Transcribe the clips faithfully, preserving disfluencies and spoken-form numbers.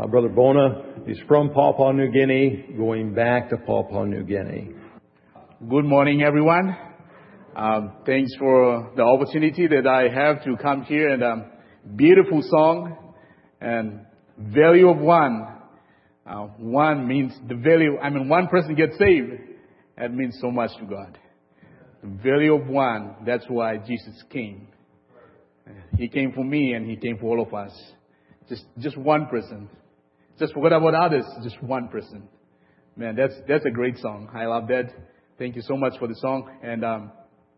Uh, Brother Bona is from Papua New Guinea, going back to Papua New Guinea. Good morning, everyone. Um, thanks for the opportunity that I have to come here, and um, beautiful song and value of one. Uh, one means the value. I mean, one person gets saved. That means so much to God. The value of one. That's why Jesus came. He came for me, and He came for all of us. Just, just one person. Just forget about others. Just one person. Man, that's that's a great song. I love that. Thank you so much for the song, and um,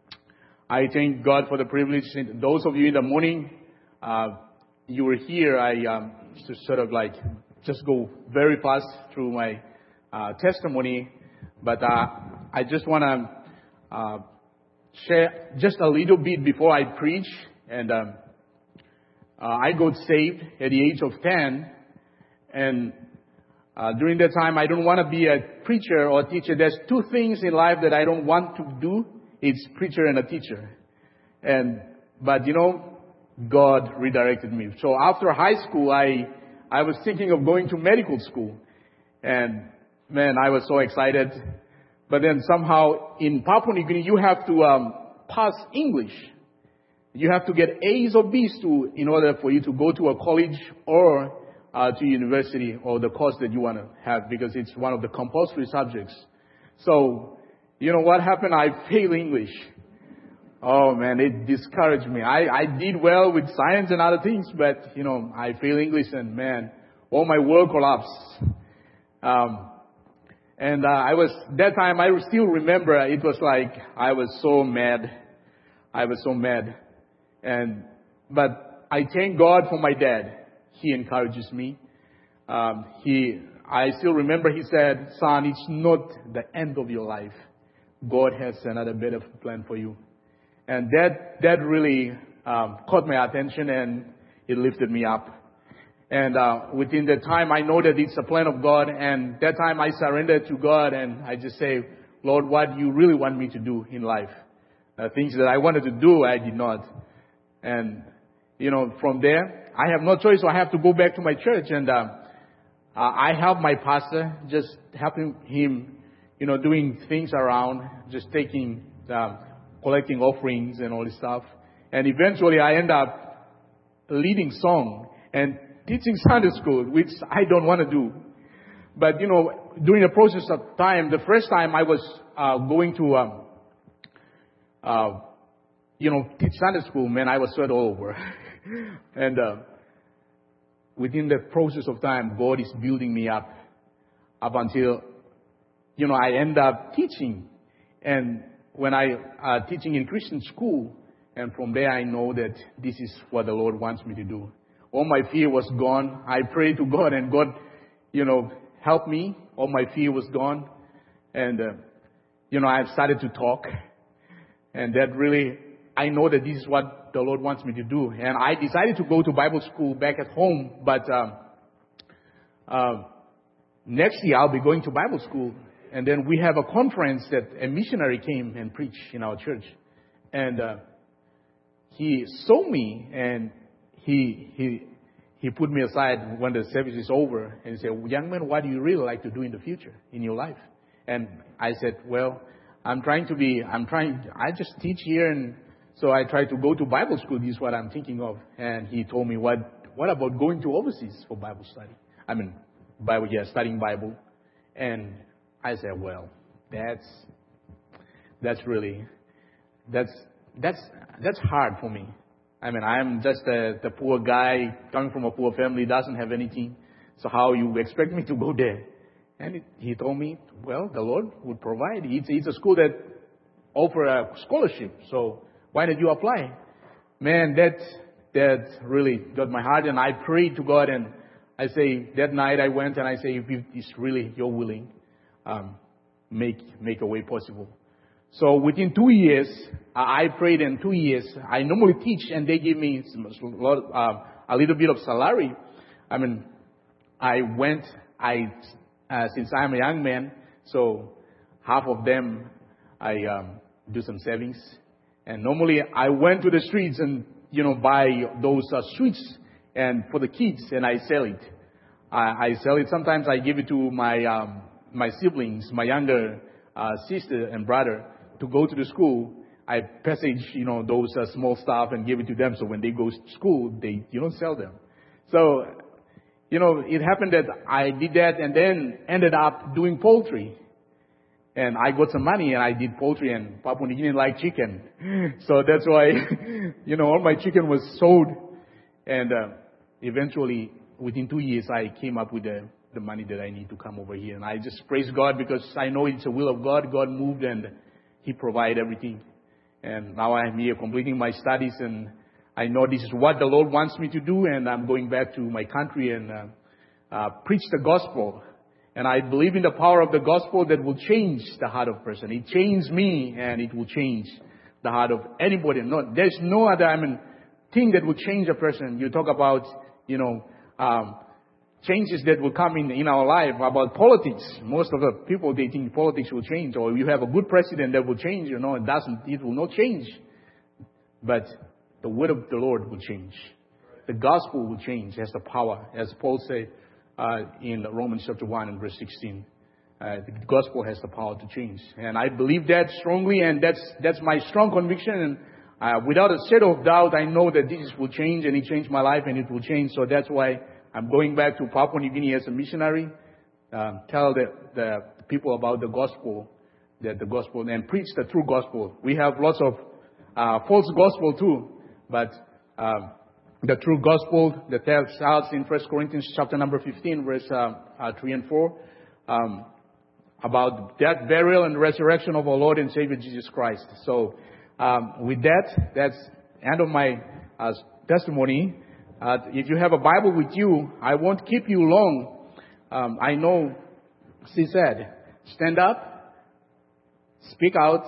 I thank God for the privilege. And those of you in the morning, uh, you were here. I um, just sort of like just go very fast through my uh, testimony, but uh, I just want to uh, share just a little bit before I preach. And um, uh, I got saved at the age of ten, and uh, during that time, I don't want to be a preacher or teacher. There's two things in life that I don't want to do. It's preacher and a teacher. And but you know, God redirected me. So after high school, I I was thinking of going to medical school, and man, I was so excited. But then somehow in Papua New Guinea, you have to um, pass English. You have to get A's or B's to in order for you to go to a college or uh, to university or the course that you want to have, because it's one of the compulsory subjects. So you know what happened? I failed English. Oh man, it discouraged me. I, I did well with science and other things, but you know, I failed English, and man, all my world collapsed. Um, and uh, I was, that time I still remember, it was like, I was so mad. I was so mad. And, but I thank God for my dad. He encourages me. Um, he, I still remember he said, son, it's not the end of your life. God has another better plan for you. And that, that really um, caught my attention, and it lifted me up. And uh, within that time, I know that it's a plan of God. And that time I surrendered to God, and I just say, Lord, what do you really want me to do in life? Uh, things that I wanted to do, I did not. And, you know, from there, I have no choice, so I have to go back to my church. And uh, I help my pastor, just helping him, you know, doing things around, just taking, um, collecting offerings and all this stuff. And eventually I end up leading song and teaching Sunday school, which I don't want to do. But, you know, during the process of time, the first time I was uh, going to, um, uh, you know, teach Sunday school, man, I was sweat all over. and uh, within the process of time, God is building me up, up until, you know, I end up teaching. And when I uh, teaching in Christian school, and from there I know that this is what the Lord wants me to do. All my fear was gone. I prayed to God, and God, you know, helped me. All my fear was gone. And, uh, you know, I started to talk. And that really, I know that this is what the Lord wants me to do. And I decided to go to Bible school back at home. But um, uh, next year I'll be going to Bible school. And then we have a conference that a missionary came and preached in our church. And uh, he saw me, and he he he put me aside when the service is over, and he said, young man, what do you really like to do in the future in your life? And I said, well, I'm trying to be, I'm trying, I just teach here, and so I try to go to Bible school. This is what I'm thinking of. And he told me, what what about going to overseas for Bible study? I mean, Bible, yeah, studying Bible. And I said, well, that's, that's really, that's, that's, that's hard for me. I mean, I'm just a, the poor guy coming from a poor family, doesn't have anything. So how you expect me to go there? And it, he told me, well, the Lord would provide. It's, it's a school that offer a scholarship. So why did you apply? Man, that, that really got my heart. And I prayed to God, and I say, that night I went and I say, if it's really you're willing, Um, make make a way possible. So within two years, I prayed, in two years. I normally teach, and they give me some, uh, a little bit of salary. I mean, I went. I uh, since I'm a young man, so half of them I um, do some savings. And normally I went to the streets and you know buy those uh, sweets and for the kids, and I sell it. I, I sell it. Sometimes I give it to my um, my siblings, my younger uh, sister and brother, to go to the school. I package, you know, those uh, small stuff and give it to them. So when they go to school, they, you know, sell them. So, you know, it happened that I did that and then ended up doing poultry. And I got some money and I did poultry, and Papua New Guinea like chicken. So that's why, you know, all my chicken was sold. And uh, eventually, within two years, I came up with the, the money that I need to come over here. And I just praise God because I know it's the will of God. God moved and He provided everything. And now I'm here completing my studies, and I know this is what the Lord wants me to do, and I'm going back to my country and uh, uh, preach the gospel. And I believe in the power of the gospel that will change the heart of a person. It changed me, and it will change the heart of anybody. No, there's no other, I mean, thing that will change a person. You talk about, you know, um, changes that will come in, in our life, about politics. Most of the people, they think politics will change, or you have a good president that will change. You know, it doesn't, it will not change. But the word of the Lord will change. The gospel will change, has the power, as Paul said uh, in Romans chapter one and verse sixteen. Uh, the gospel has the power to change. And I believe that strongly, and that's that's my strong conviction. And uh, without a shadow of doubt, I know that this will change, and it changed my life, and it will change. So that's why I'm going back to Papua New Guinea as a missionary, um, tell the, the people about the gospel, that the gospel, and preach the true gospel. We have lots of uh, false gospel too, but um, the true gospel that tells us in First Corinthians chapter number fifteen, verse uh, uh, three and four, um, about death, burial, and resurrection of our Lord and Savior Jesus Christ. So um, with that, that's the end of my uh, testimony. Uh, if you have a Bible with you, I won't keep you long. Um, I know she said, stand up, speak out,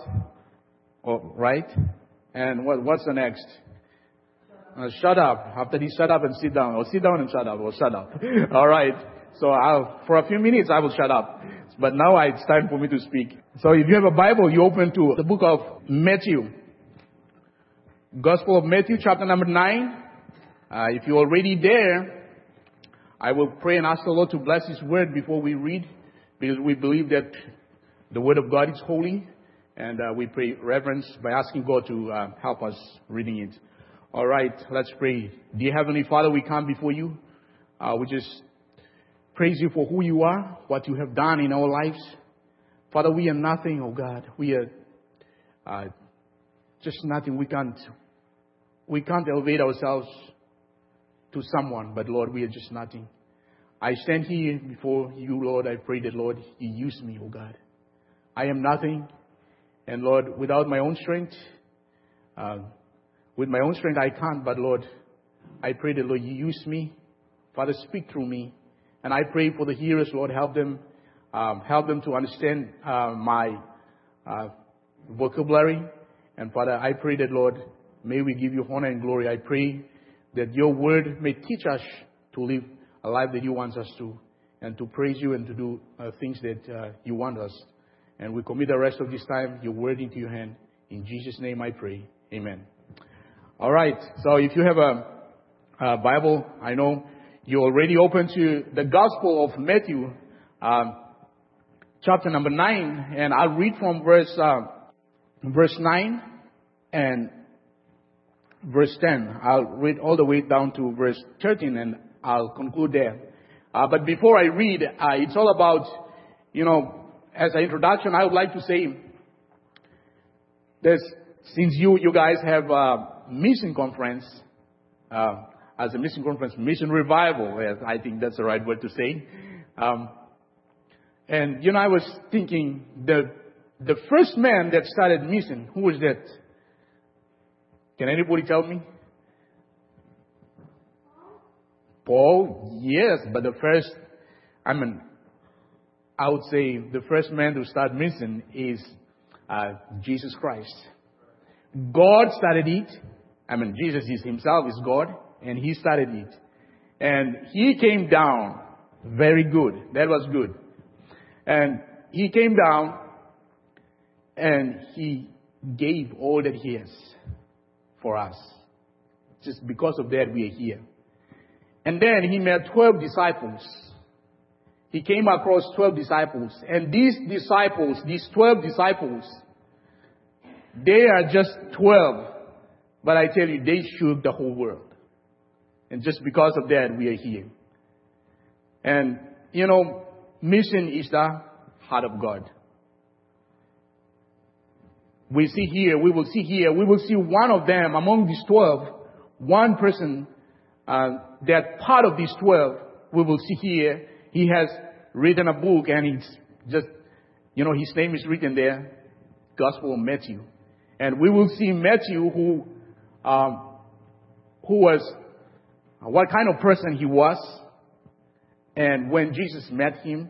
oh, right? And what, what's the next? Uh, shut up. After this, shut up and sit down. Or sit down and shut up. Or shut up. All right. So I'll, for a few minutes, I will shut up. But now it's time for me to speak. So if you have a Bible, you open to the book of Matthew. Gospel of Matthew, chapter number nine. Uh, if you're already there, I will pray and ask the Lord to bless His word before we read, because we believe that the word of God is holy, and uh, we pray reverence by asking God to uh, help us reading it. All right, let's pray. Dear Heavenly Father, we come before you. Uh, we just praise you for who you are, what you have done in our lives. Father, we are nothing, oh God. We are uh, just nothing. We can't, we can't elevate ourselves to someone, but Lord, we are just nothing. I stand here before you, Lord. I pray that, Lord, you use me, oh God. I am nothing, and Lord, without my own strength, uh, with my own strength, I can't, but Lord, I pray that, Lord, you use me. Father, speak through me. And I pray for the hearers, Lord, help them, um, help them to understand uh, my uh, vocabulary. And Father, I pray that, Lord, may we give you honor and glory. I pray that your word may teach us to live a life that you want us to, and to praise you and to do uh, things that uh, you want us. And we commit the rest of this time, your word, into your hand. In Jesus' name I pray. Amen. All right. So if you have a, a Bible, I know you're already open to the Gospel of Matthew, um, chapter number nine. And I'll read from verse, uh, verse nine and verse ten. I'll read all the way down to verse thirteen, and I'll conclude there. Uh, but before I read, uh, it's all about, you know, as an introduction, I would like to say, there's, since you, you guys have a mission conference, uh, as a mission conference, mission revival, yes, I think that's the right word to say. Um, and, you know, I was thinking, the, the first man that started mission, who was that? Can anybody tell me? Paul, yes, but the first, I mean, I would say the first man to start mission is uh, Jesus Christ. God started it. I mean, Jesus is himself is God, and he started it. And he came down. Very good. That was good. And he came down, and he gave all that he has for us. Just because of that, we are here. And then he made twelve disciples. he came across twelve disciples. And these disciples, these twelve disciples, they are just twelve. But I tell you, they shook the whole world. And just because of that, we are here. And, you know, mission is the heart of God. We see here, we will see here, we will see one of them among these twelve, one person, uh, that part of these twelve, we will see here, he has written a book and it's just, you know, his name is written there, Gospel of Matthew. And we will see Matthew who, um, who was, what kind of person he was, and when Jesus met him,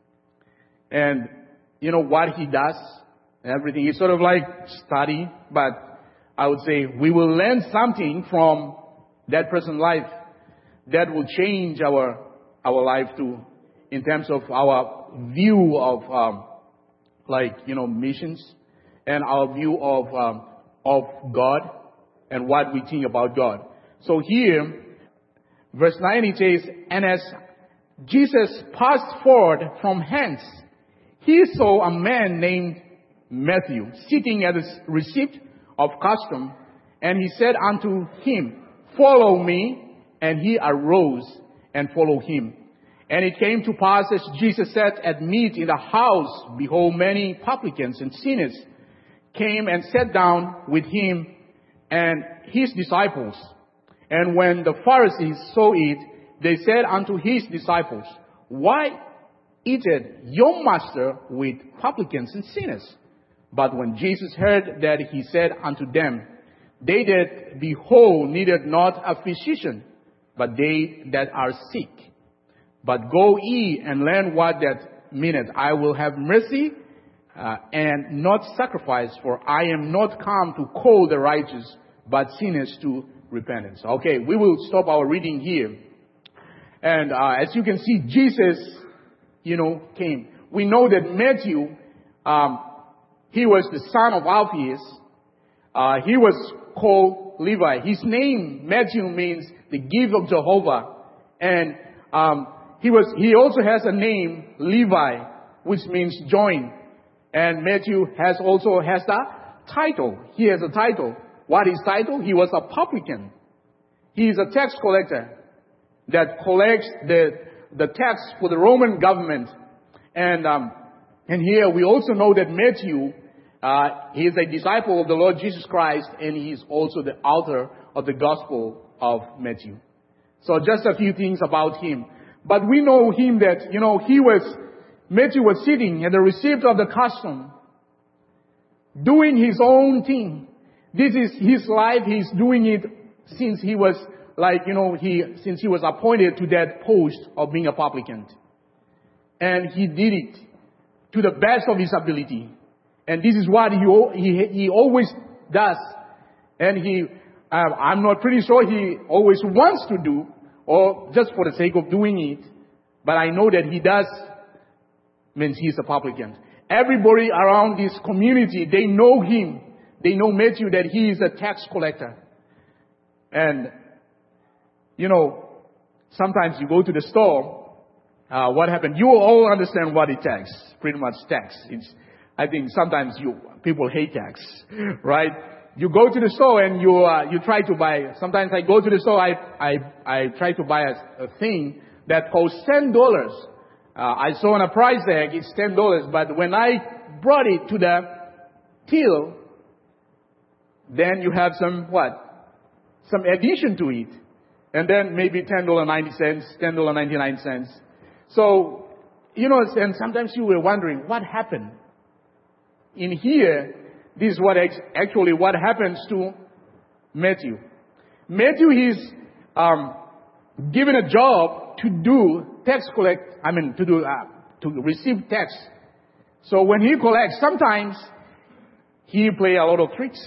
and, you know, what he does, everything. It's sort of like study, but I would say we will learn something from that person's life that will change our our life too, in terms of our view of um, like you know missions and our view of um, of God and what we think about God. So here, verse nine, it says, "And as Jesus passed forward from hence, he saw a man named Matthew sitting at the receipt of custom, and he said unto him, Follow me. And he arose and followed him. And it came to pass, as Jesus sat at meat in the house, behold, many publicans and sinners came and sat down with him and his disciples. And when the Pharisees saw it, they said unto his disciples, Why eateth your master with publicans and sinners? But when Jesus heard that, he said unto them, They that be whole needed not a physician, but they that are sick. But go ye and learn what that meaneth. I will have mercy uh, and not sacrifice, for I am not come to call the righteous, but sinners to repentance." Okay, we will stop our reading here. And uh, as you can see, Jesus, you know, came. We know that Matthew, um, he was the son of Alphaeus. Uh, he was called Levi. His name, Matthew, means the gift of Jehovah. And um, he was. He also has a name, Levi, which means join. And Matthew has also has the title. He has a title. What is title? He was a publican. He is a tax collector that collects the the tax for the Roman government. And um, and here we also know that Matthew, uh, he is a disciple of the Lord Jesus Christ, and he is also the author of the Gospel of Matthew. So just a few things about him. But we know him that, you know, he was, Matthew was sitting at the receipt of the custom, doing his own thing. This is his life. He's doing it since he was like, you know, he, since he was appointed to that post of being a publican. And he did it to the best of his ability. And this is what he, he, he always does. And he, uh, I'm not pretty sure he always wants to do, or just for the sake of doing it. But I know that he does, means he's a publican. Everybody around this community, they know him. They know Matthew, that he is a tax collector. And, you know, sometimes you go to the store, uh, what happened? You all understand what it tax, pretty much tax. It's, I think sometimes you, people hate tax, right? You go to the store and you, uh, you try to buy, sometimes I go to the store, I, I, I try to buy a, a thing that costs ten dollars. Uh, I saw on a price tag, it's ten dollars, but when I brought it to the till, then you have some, what? Some addition to it. And then maybe ten dollars and ninety cents, ten dollars and ninety-nine cents. So, you know, and sometimes you were wondering, what happened? In here, this is what ex- actually what happens to Matthew. Matthew is um, given a job to do tax collect, I mean, to do, uh, to receive tax. So when he collects, sometimes he play a lot of tricks.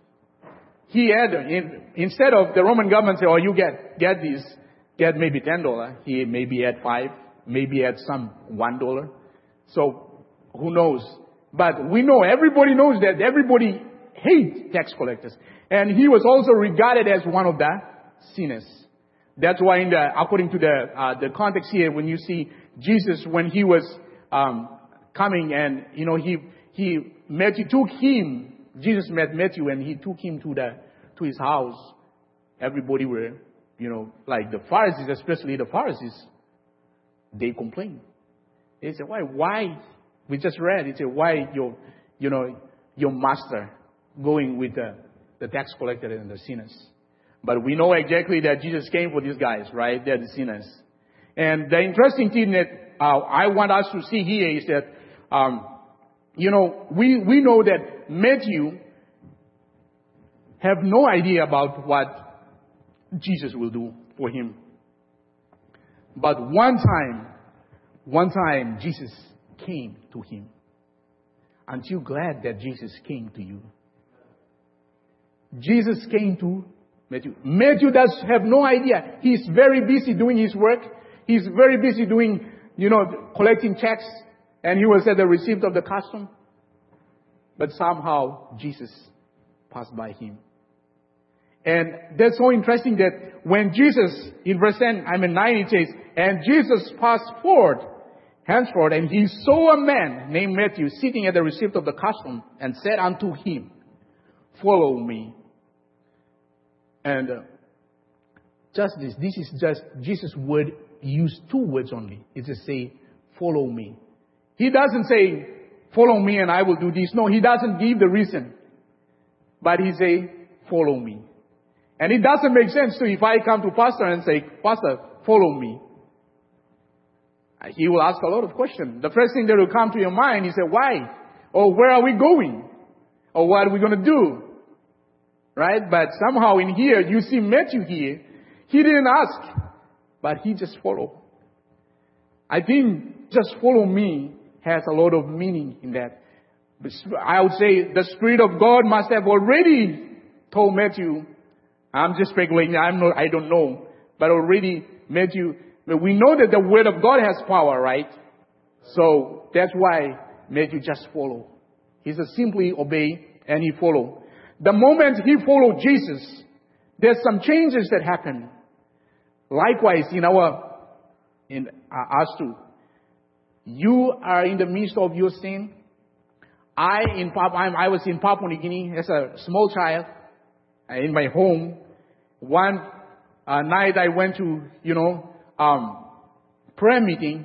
He had, in, instead of the Roman government say, oh, you get, get this, get maybe ten dollars. He maybe had five, maybe had some one dollar. So who knows? But we know, everybody knows that everybody hates tax collectors. And he was also regarded as one of the sinners. That's why in the, according to the, uh, the context here, when you see Jesus, when he was, um, coming and, you know, he, he, Matthew took him, Jesus met Matthew and he took him to the, to his house. Everybody were, you know, like the Pharisees, especially the Pharisees, they complained. They said, why, why? We just read, it said, why your, you know, your master going with the, the tax collector and the sinners? But we know exactly that Jesus came for these guys, right? They're the sinners. And the interesting thing that uh, I want us to see here is that, um, you know, we, we know that Matthew have no idea about what Jesus will do for him. But one time, one time Jesus came to him. Aren't you glad that Jesus came to you? Jesus came to Matthew. Matthew does have no idea. He's very busy doing his work. He's very busy doing, you know, collecting checks. And he was at the receipt of the custom. But somehow Jesus passed by him. And that's so interesting that when Jesus, in verse ten, I mean nine, it says, and Jesus passed forward, henceforth, and he saw a man named Matthew sitting at the receipt of the custom, and said unto him, follow me. And uh, just this, this is just Jesus' word, use two words only. It just say, follow me. He doesn't say, follow me and I will do this. No, he doesn't give the reason. But he say, follow me. And it doesn't make sense to if I come to pastor and say, pastor, follow me. He will ask a lot of questions. The first thing that will come to your mind is, why? Or where are we going? Or what are we going to do? Right? But somehow in here, you see Matthew here. He didn't ask, but he just followed. I think just follow me has a lot of meaning in that. I would say the Spirit of God must have already told Matthew. I'm just speculating. I'm not, I don't know. But already Matthew, we know that the Word of God has power, right? So that's why Matthew just followed. He just simply obey and he followed. The moment he followed Jesus, there's some changes that happen. Likewise, in our, in uh, us too. You are in the midst of your sin. I in Papua, I was in Papua New Guinea as a small child uh, in my home. One uh, night I went to, you know, um, prayer meeting.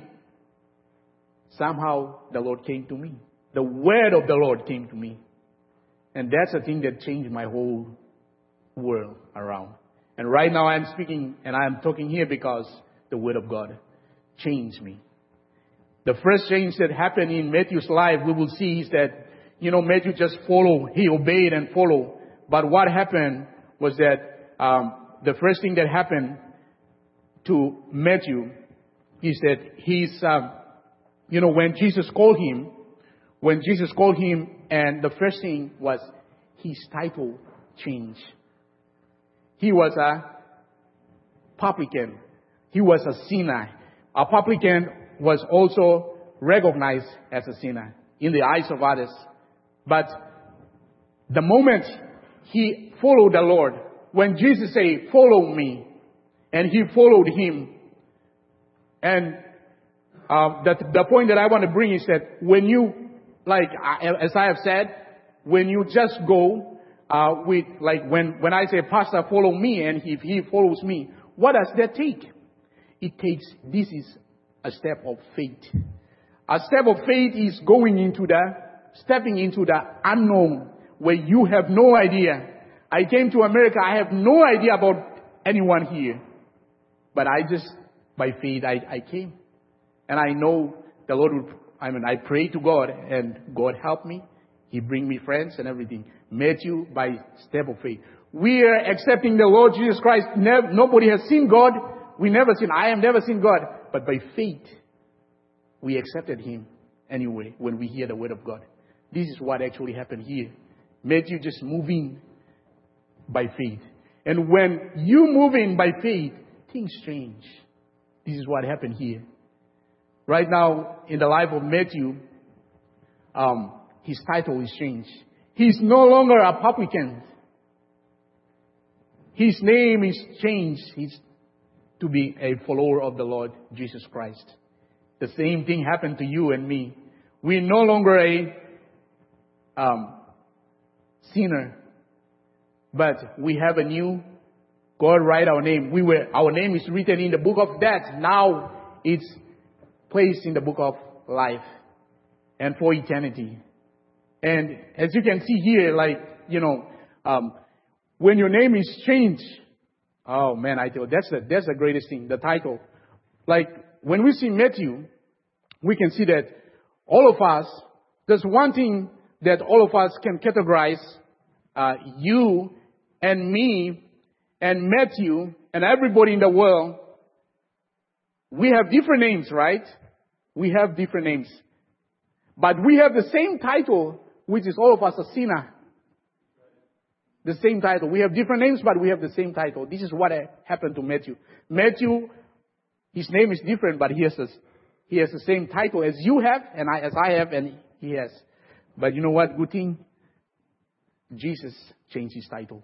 Somehow the Lord came to me. The word of the Lord came to me. And that's the thing that changed my whole world around. And right now I'm speaking and I'm talking here because the word of God changed me. The first change that happened in Matthew's life, we will see is that, you know, Matthew just followed. He obeyed and followed. But what happened was that um, the first thing that happened to Matthew is that he's, um, you know, when Jesus called him, when Jesus called him, and the first thing was his title changed. He was a publican. He was a sinner. A publican was also recognized as a sinner in the eyes of others. But the moment he followed the Lord, when Jesus said, follow me, and he followed him, and uh, the, the point that I want to bring is that when you, like, as I have said, when you just go uh, with, like, when, when I say, Pastor, follow me, and if he follows me, what does that take? It takes, this is a step of faith. A step of faith is going into the, stepping into the unknown, where you have no idea. I came to America, I have no idea about anyone here. But I just, by faith, I, I came. And I know the Lord would, I mean, I pray to God, and God helped me. He bring me friends and everything. Matthew, by step of faith. We are accepting the Lord Jesus Christ. Never, nobody has seen God. We never seen, I have never seen God. But by faith, we accepted Him anyway when we hear the word of God. This is what actually happened here. Matthew just moving by faith. And when you move in by faith, things change. This is what happened here. Right now, in the life of Matthew, um, his title is changed. He's no longer a publican. His name is changed. His, to be a follower of the Lord Jesus Christ. The same thing happened to you and me. We're no longer a um, sinner, but we have a new God write our name. We were our name is written in the book of death. Now it's placed in the book of life and for eternity. And as you can see here, like, you know, um, when your name is changed, oh man, I tell you, that's the, that's the greatest thing, the title. Like, when we see Matthew, we can see that all of us, there's one thing that all of us can categorize, uh, you and me and Matthew and everybody in the world. We have different names, right? We have different names. But we have the same title, which is all of us a sinner. The same title. We have different names, but we have the same title. This is what happened to Matthew. Matthew, his name is different, but he has, a, he has the same title as you have, and I, as I have, and he has. But you know what? Good thing. Jesus changed his title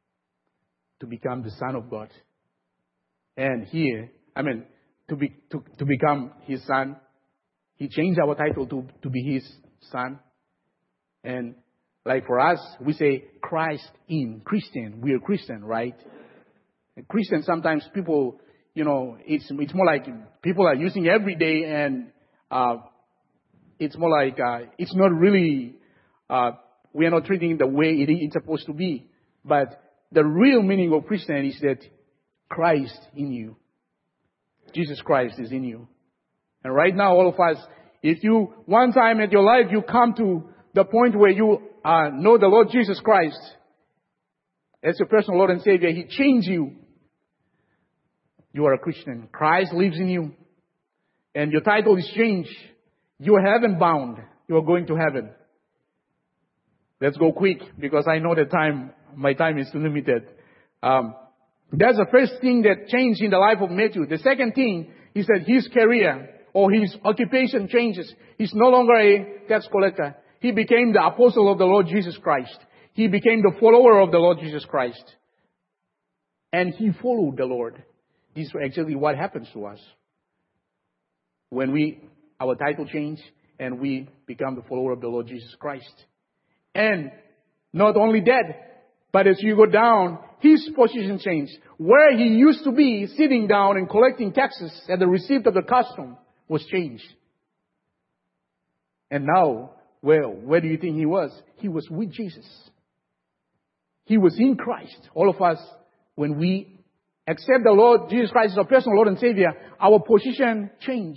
to become the Son of God. And here, I mean, to be to, to become his son, he changed our title to, to be his son. And like for us, we say Christ in Christian. We are Christian, right? And Christian, sometimes people, you know, it's it's more like people are using every day, and uh, it's more like uh, it's not really, uh, we are not treating it the way it is it's supposed to be. But the real meaning of Christian is that Christ in you. Jesus Christ is in you. And right now, all of us, if you, one time in your life, you come to the point where you uh, know the Lord Jesus Christ as your personal Lord and Savior, He changed you. You are a Christian. Christ lives in you. And your title is changed. You are heaven bound. You are going to heaven. Let's go quick, because I know the time, my time is limited. Um, that's the first thing that changed in the life of Matthew. The second thing is that his career or his occupation changes. He's no longer a tax collector. He became the apostle of the Lord Jesus Christ. He became the follower of the Lord Jesus Christ. And he followed the Lord. This is actually what happens to us. When we, our title change and we become the follower of the Lord Jesus Christ. And not only that, but as you go down, his position changed. Where he used to be sitting down and collecting taxes at the receipt of the custom was changed. And now, well, where do you think he was? He was with Jesus. He was in Christ. All of us, when we accept the Lord Jesus Christ as our personal Lord and Savior, our position changed.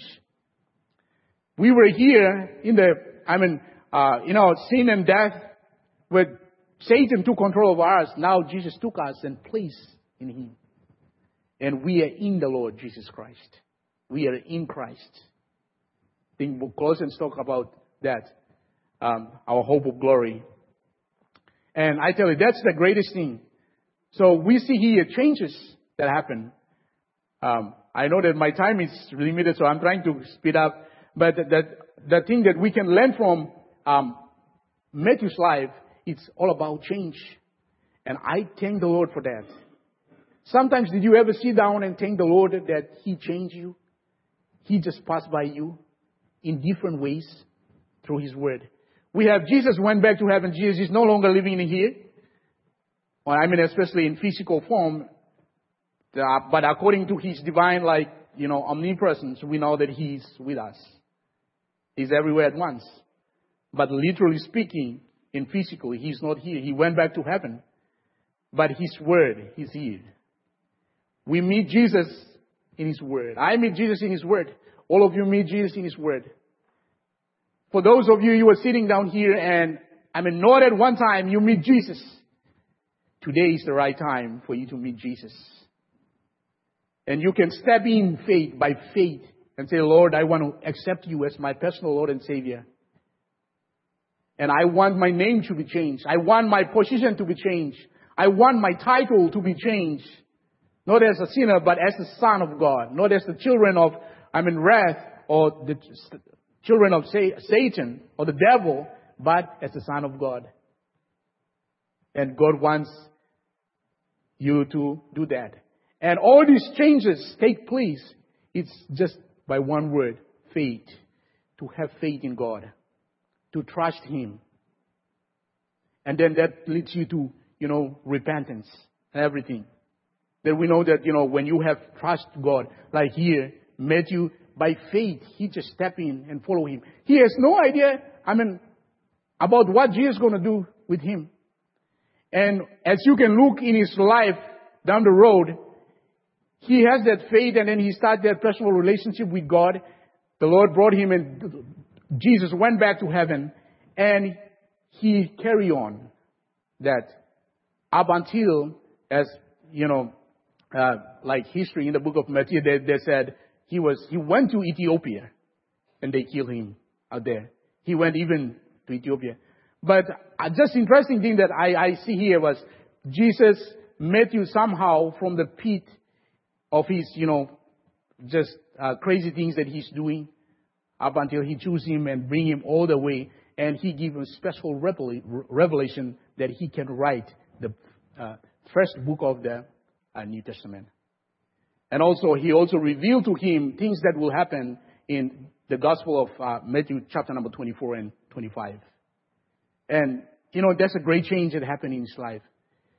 We were here in the, I mean, uh, in our sin and death, where Satan took control of us. Now Jesus took us and placed in Him. And we are in the Lord Jesus Christ. We are in Christ. I think Colossians talk about that. Um, our hope of glory. And I tell you, that's the greatest thing. So we see here changes that happen. Um, I know that my time is limited, so I'm trying to speed up. But that the thing that we can learn from um, Matthew's life, it's all about change. And I thank the Lord for that. Sometimes did you ever sit down and thank the Lord that He changed you? He just passed by you in different ways through His Word. We have Jesus went back to heaven. Jesus is no longer living in here. Well, I mean, especially in physical form. But according to His divine, like, you know, omnipresence, we know that He's with us. He's everywhere at once. But literally speaking, in physically, He's not here. He went back to heaven. But His Word is here. We meet Jesus in His Word. I meet Jesus in His Word. All of you meet Jesus in His Word. For those of you who are sitting down here and, I mean, not at one time you meet Jesus. Today is the right time for you to meet Jesus. And you can step in faith, by faith, and say, Lord, I want to accept you as my personal Lord and Savior. And I want my name to be changed. I want my position to be changed. I want my title to be changed. Not as a sinner, but as the Son of God. Not as the children of, I mean, wrath, or the children of Satan, or the devil, but as the Son of God. And God wants you to do that. And all these changes take place. It's just by one word, faith. To have faith in God. To trust Him. And then that leads you to, you know, repentance and everything. Then we know that, you know, when you have trust God, like here, Matthew, by faith, he just step in and follow Him. He has no idea, I mean, about what Jesus is going to do with him. And as you can look in his life down the road, he has that faith and then he started that personal relationship with God. The Lord brought him and Jesus went back to heaven and he carried on that up until, as you know, uh, like history in the book of Matthew, they, they said he was, he went to Ethiopia and they killed him out there. He went even to Ethiopia. But uh, just interesting thing that I, I see here was Jesus, Matthew somehow from the pit of his, you know, just uh, crazy things that he's doing up until he choose him and bring him all the way. And he give him a special revelation that he can write the uh, first book of the uh, New Testament. And also, he also revealed to him things that will happen in the Gospel of uh, Matthew chapter number twenty-four and twenty-five. And, you know, that's a great change that happened in his life.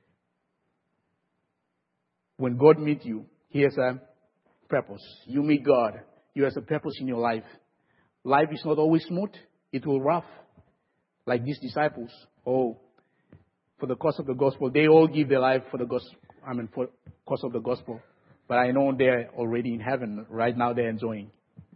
When God meets you, He has a purpose. You meet God. He has a purpose in your life. Life is not always smooth. It will rough. Like these disciples. Oh, for the cause of the gospel. They all give their life for the gospel. I mean, for cause of the gospel. But I know they're already in heaven. Right now they're enjoying.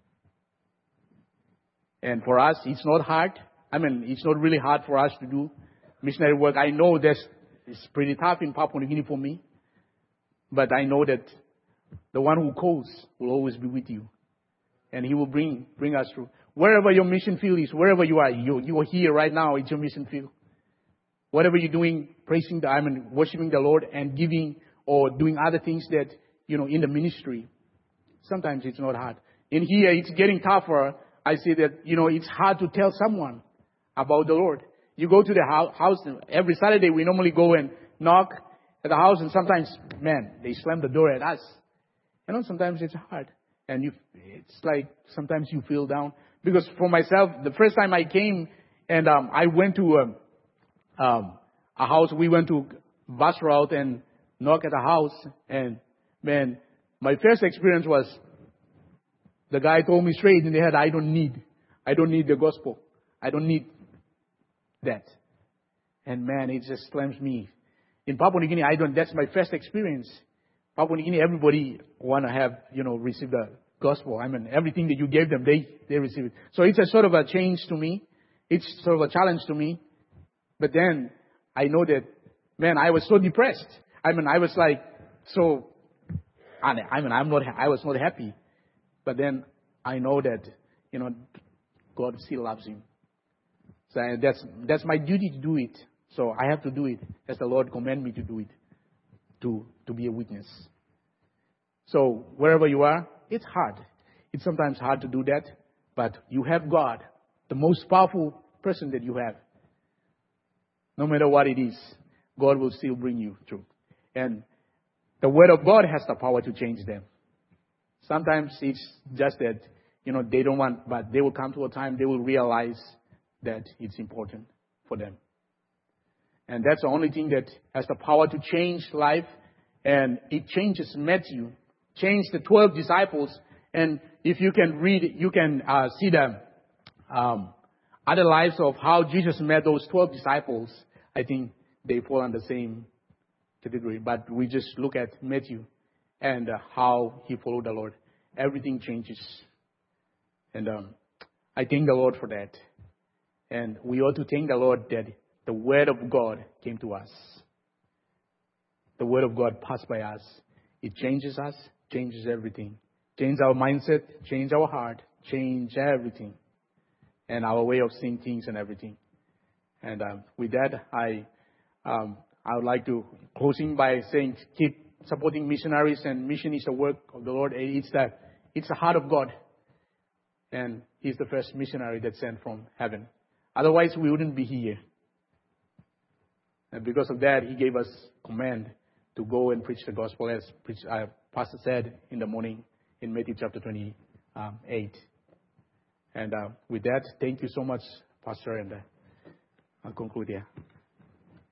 And for us, it's not hard. I mean, it's not really hard for us to do missionary work. I know that's it's pretty tough in Papua New Guinea for me. But I know that the one who calls will always be with you. And He will bring bring us through. Wherever your mission field is, wherever you are, you, you are here right now, it's your mission field. Whatever you're doing, praising the, I mean, worshiping the Lord and giving or doing other things that, you know, in the ministry, sometimes it's not hard. In here, it's getting tougher. I say that, you know, it's hard to tell someone about the Lord. You go to the house, every Saturday we normally go and knock at the house and sometimes, man, they slam the door at us. You know, sometimes it's hard. And you, it's like sometimes you feel down. Because for myself, the first time I came and um, I went to um, um, a house, we went to bus route and knock at a house. And man, my first experience was the guy told me straight in the head, I don't need, I don't need the gospel. I don't need that. And man, it just slams me. In Papua New Guinea, I don't, that's my first experience. Papua New Guinea, everybody want to have, you know, receive the gospel. I mean, everything that you gave them, they, they receive it. So it's a sort of a change to me. It's sort of a challenge to me. But then I know that, man, I was so depressed. I mean, I was like, so, I mean, I'm not, I was not happy. But then I know that, you know, God still loves him. So that's, that's my duty to do it. So I have to do it as the Lord command me to do it, to, to be a witness. So wherever you are, it's hard. It's sometimes hard to do that, but you have God, the most powerful person that you have. No matter what it is, God will still bring you through. And the Word of God has the power to change them. Sometimes it's just that, you know, they don't want, but they will come to a time they will realize that it's important for them. And that's the only thing that has the power to change life. And it changes Matthew, changed the twelve disciples. And if you can read, you can uh, see the um, other lives of how Jesus met those twelve disciples. I think they fall on the same category. But we just look at Matthew and uh, how he followed the Lord. Everything changes. And um, I thank the Lord for that. And we ought to thank the Lord that the Word of God came to us. The Word of God passed by us. It changes us, changes everything. Change our mindset, change our heart, change everything. And our way of seeing things and everything. And um, with that, I um, I would like to closing by saying keep supporting missionaries, and mission is the work of the Lord. It's the, it's the heart of God. And He's the first missionary that's sent from heaven. Otherwise, we wouldn't be here. And because of that, He gave us command to to go and preach the gospel, as preach, uh, Pastor said in the morning in Matthew chapter twenty-eight. And uh, with that, thank you so much, Pastor, and uh, I'll conclude here.